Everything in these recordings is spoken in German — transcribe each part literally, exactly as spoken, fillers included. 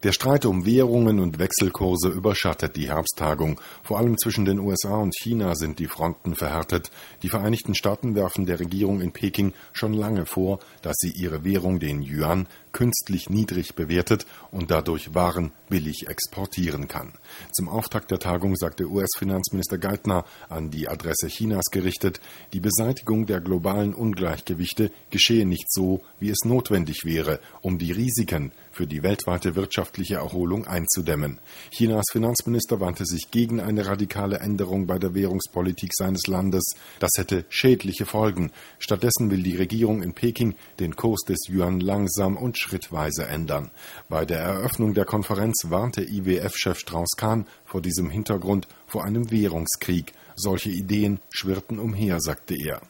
Der Streit um Währungen und Wechselkurse überschattet die Herbsttagung. Vor allem zwischen den U S A und China sind die Fronten verhärtet. Die Vereinigten Staaten werfen der Regierung in Peking schon lange vor, dass sie ihre Währung, den Yuan, künstlich niedrig bewertet und dadurch Waren billig exportieren kann. Zum Auftakt der Tagung sagte U S-Finanzminister Geithner an die Adresse Chinas gerichtet, die Beseitigung der globalen Ungleichgewichte geschehe nicht so, wie es notwendig wäre, um die Risiken für die weltweite wirtschaftliche Erholung einzudämmen. Chinas Finanzminister wandte sich gegen eine radikale Änderung bei der Währungspolitik seines Landes. Das hätte schädliche Folgen. Stattdessen will die Regierung in Peking den Kurs des Yuan langsam und schrittweise ändern. Bei der Eröffnung der Konferenz warnte I W F-Chef Strauss-Kahn vor diesem Hintergrund vor einem Währungskrieg. Solche Ideen schwirrten umher, sagte er.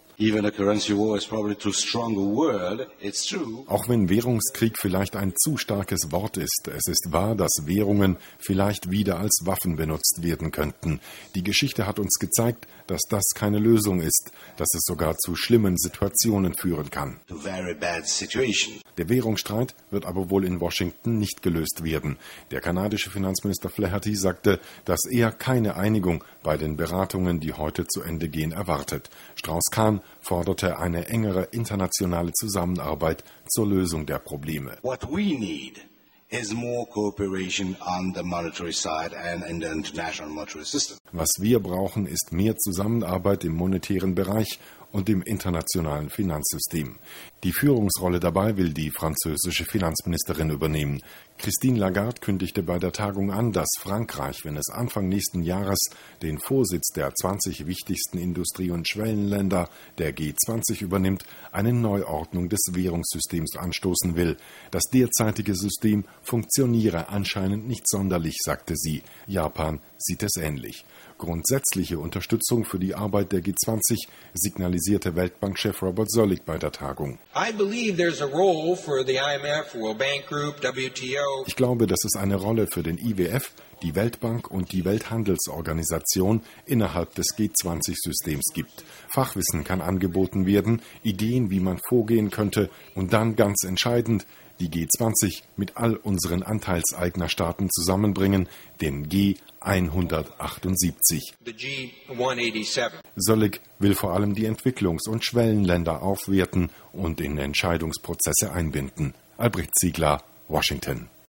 Auch wenn Währungskrieg vielleicht ein zu starkes Wort ist, es ist wahr, dass Währungen vielleicht wieder als Waffen benutzt werden könnten. Die Geschichte hat uns gezeigt, dass das keine Lösung ist, dass es sogar zu schlimmen Situationen führen kann. Der Währungsstreit wird aber wohl in Washington nicht gelöst werden. Der kanadische Finanzminister Flaherty sagte, dass er keine Einigung bei den Beratungen, die heute zu Ende gehen, erwartet. Strauss-Kahn forderte eine engere internationale Zusammenarbeit zur Lösung der Probleme. What we need is more cooperation on the monetary side and in the international monetary system. Was wir brauchen, ist mehr Zusammenarbeit im monetären Bereich und im internationalen Finanzsystem. Die Führungsrolle dabei will die französische Finanzministerin übernehmen. Christine Lagarde kündigte bei der Tagung an, dass Frankreich, wenn es Anfang nächsten Jahres den Vorsitz der zwanzig wichtigsten Industrie- und Schwellenländer der G zwanzig übernimmt, eine Neuordnung des Währungssystems anstoßen will. Das derzeitige System funktioniere anscheinend nicht sonderlich, sagte sie. Japan sieht es ähnlich. Grundsätzliche Unterstützung für die Arbeit der G zwanzig signalisierte Weltbankchef Robert Zoellick bei der Tagung. Ich glaube, dass es eine Rolle für den I W F, die Weltbank und die Welthandelsorganisation innerhalb des G zwanzig-Systems gibt. Fachwissen kann angeboten werden, Ideen, wie man vorgehen könnte und dann ganz entscheidend, die G zwanzig mit all unseren Anteilseignerstaaten zusammenbringen, den G hundertachtundsiebzig. Zoellick will vor allem die Entwicklungs- und Schwellenländer aufwerten und in Entscheidungsprozesse einbinden. Albrecht Ziegler, Washington.